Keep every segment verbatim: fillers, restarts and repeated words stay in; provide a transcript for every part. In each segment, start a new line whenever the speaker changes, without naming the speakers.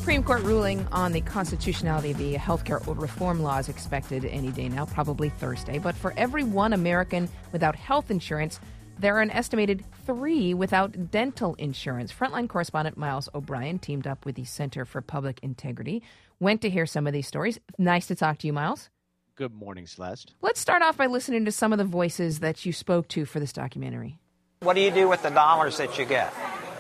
Supreme Court ruling on the constitutionality of the healthcare reform law is expected any day now, probably Thursday. But for every one American without health insurance, there are an estimated three without dental insurance. Frontline correspondent Miles O'Brien teamed up with the Center for Public Integrity, went to hear some of these stories. Nice to talk to you, Miles.
Good morning, Celeste.
Let's start off by listening to some of the voices that you spoke to for this documentary.
What do you do with the dollars that you get?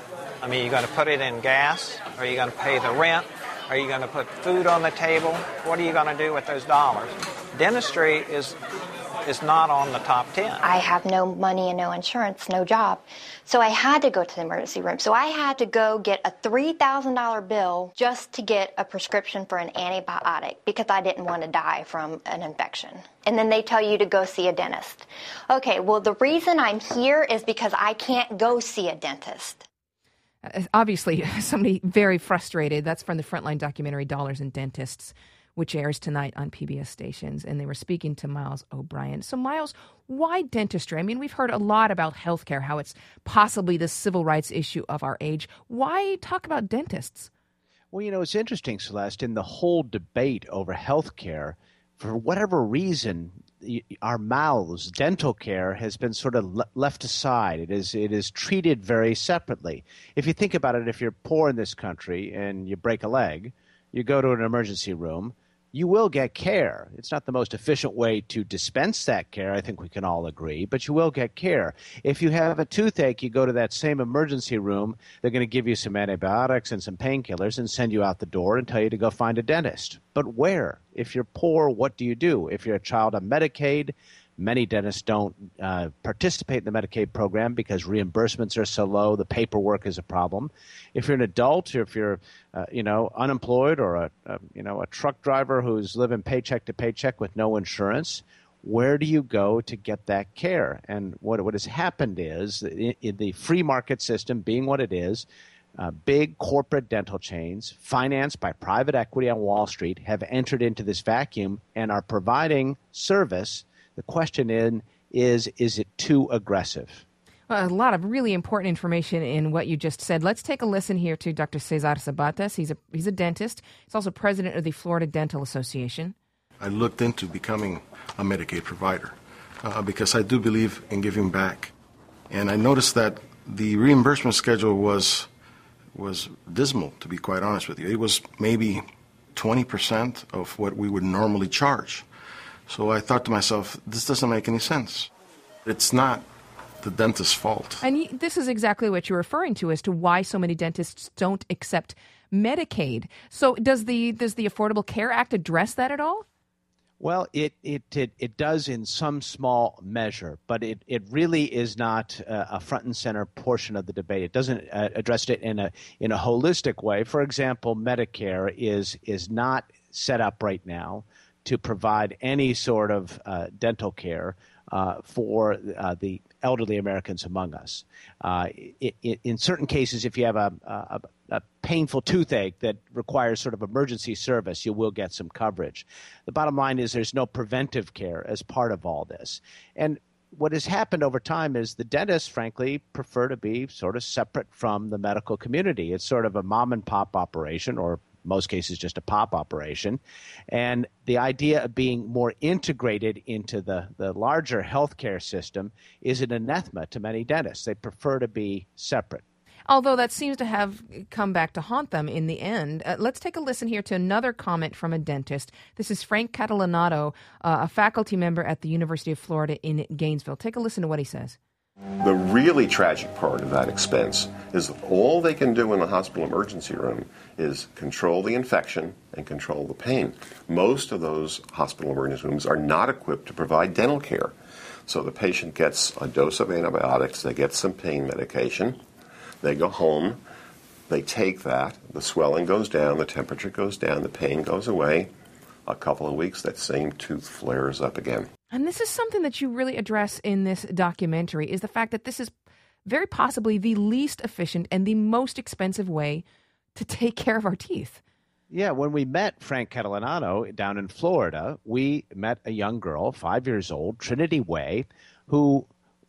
I mean, you're going to put it in gas? Are you going to pay the rent? Are you going to put food on the table? What are you going to do with those dollars? Dentistry is is not on the top ten.
I have no money and no insurance, no job. So I had to go to the emergency room. So I had to go get a three thousand dollars bill just to get a prescription for an antibiotic because I didn't want to die from an infection. And then they tell you to go see a dentist. Okay, well, the reason I'm here is because I can't go see a dentist.
Uh, obviously, somebody very frustrated. That's from the Frontline documentary, Dollars and Dentists, which airs tonight on P B S stations. And they were speaking to Miles O'Brien. So, Miles, why dentistry? I mean, we've heard a lot about healthcare, how it's possibly the civil rights issue of our age. Why talk about dentists?
Well, you know, it's interesting, Celeste, in the whole debate over healthcare, for whatever reason, our mouths, dental care, has been sort of le- left aside. It is it is treated very separately. If you think about it, if you're poor in this country and you break a leg, you go to an emergency room, you will get care. It's not the most efficient way to dispense that care, I think we can all agree, but you will get care. If you have a toothache, you go to that same emergency room, they're going to give you some antibiotics and some painkillers and send you out the door and tell you to go find a dentist. But where? If you're poor, what do you do? If you're a child on Medicaid, many dentists don't uh, participate in the Medicaid program because reimbursements are so low. The paperwork is a problem. If you're an adult, or if you're, uh, you know, unemployed, or a, a, you know, a truck driver who's living paycheck to paycheck with no insurance, where do you go to get that care? And what what has happened is, in, in the free market system being what it is, uh, big corporate dental chains financed by private equity on Wall Street have entered into this vacuum and are providing service. The question in is, is it too aggressive?
Well, a lot of really important information in what you just said. Let's take a listen here to Doctor Cesar Sabates. He's a he's a dentist. He's also president of the Florida Dental Association.
I looked into becoming a Medicaid provider uh, because I do believe in giving back. And I noticed that the reimbursement schedule was was dismal, to be quite honest with you. It was maybe twenty percent of what we would normally charge. So I thought to myself, this doesn't make any sense. It's not the dentist's fault.
And this is exactly what you're referring to as to why so many dentists don't accept Medicaid. So does the does the Affordable Care Act address that at all?
Well, it it it, it does in some small measure, but it, it really is not uh, a front and center portion of the debate. It doesn't uh, address it in a in a holistic way. For example, Medicare is is not set up right now to provide any sort of uh, dental care uh, for uh, the elderly Americans among us. Uh, it, it, in certain cases, if you have a, a, a painful toothache that requires sort of emergency service, you will get some coverage. The bottom line is there's no preventive care as part of all this. And what has happened over time is the dentists, frankly, prefer to be sort of separate from the medical community. It's sort of a mom and pop operation, or most cases just a pop operation. And the idea of being more integrated into the, the larger healthcare system is an anathema to many dentists. They prefer to be separate.
Although that seems to have come back to haunt them in the end. Uh, let's take a listen here to another comment from a dentist. This is Frank Catalanato, uh, a faculty member at the University of Florida in Gainesville. Take a listen to what he says.
The really tragic part of that expense is all they can do in the hospital emergency room is control the infection and control the pain. Most of those hospital emergency rooms are not equipped to provide dental care. So the patient gets a dose of antibiotics, they get some pain medication, they go home, they take that, the swelling goes down, the temperature goes down, the pain goes away. A couple of weeks, that same tooth flares up again.
And this is something that you really address in this documentary, is the fact that this is very possibly the least efficient and the most expensive way to take care of our teeth.
Yeah, when we met Frank Catalanato down in Florida, we met a young girl, five years old, Trinity Way, who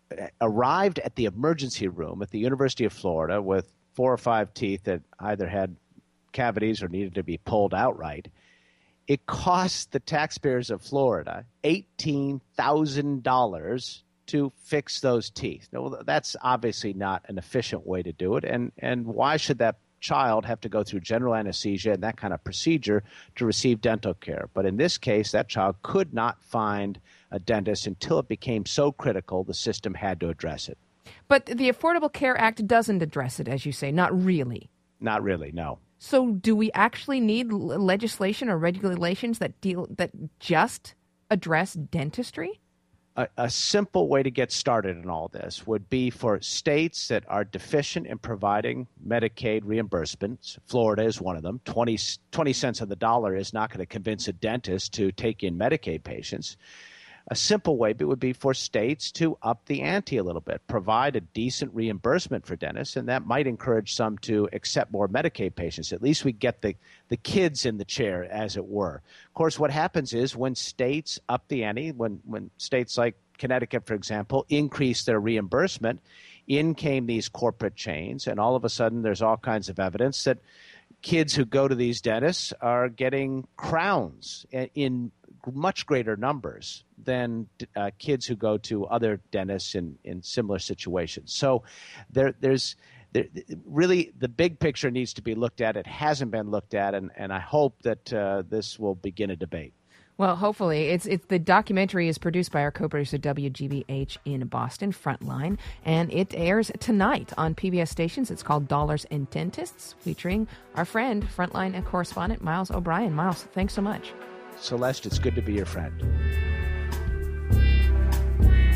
arrived at the emergency room at the University of Florida with four or five teeth that either had cavities or needed to be pulled outright. It cost the taxpayers of Florida eighteen thousand dollars to fix those teeth. Now, that's obviously not an efficient way to do it. And, and why should that child have to go through general anesthesia and that kind of procedure to receive dental care? But in this case, that child could not find a dentist until it became so critical the system had to address it.
But the Affordable Care Act doesn't address it, as you say, not really.
Not really, no.
So do we actually need l- legislation or regulations that deal that just address dentistry?
A, a simple way to get started in all this would be for states that are deficient in providing Medicaid reimbursements. Florida is one of them. twenty, twenty cents on the dollar is not going to convince a dentist to take in Medicaid patients. A simple way would be for states to up the ante a little bit, provide a decent reimbursement for dentists, and that might encourage some to accept more Medicaid patients. At least we get the, the kids in the chair, as it were. Of course, what happens is when states up the ante, when, when states like Connecticut, for example, increase their reimbursement, in came these corporate chains, and all of a sudden there's all kinds of evidence that kids who go to these dentists are getting crowns in much greater numbers than uh, kids who go to other dentists in, in similar situations. So there, there's there, really the big picture needs to be looked at. It hasn't been looked at, and, and I hope that uh, this will begin a debate.
Well, hopefully. It's it's the documentary is produced by our co-producer W G B H in Boston, Frontline, and it airs tonight on P B S stations. It's called Dollars and Dentists, featuring our friend, Frontline and correspondent Miles O'Brien. Miles, thanks so much.
Celeste, it's good to be your friend.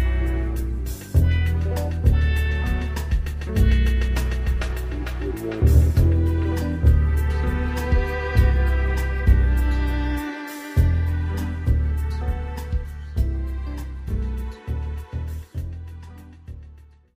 Thank you.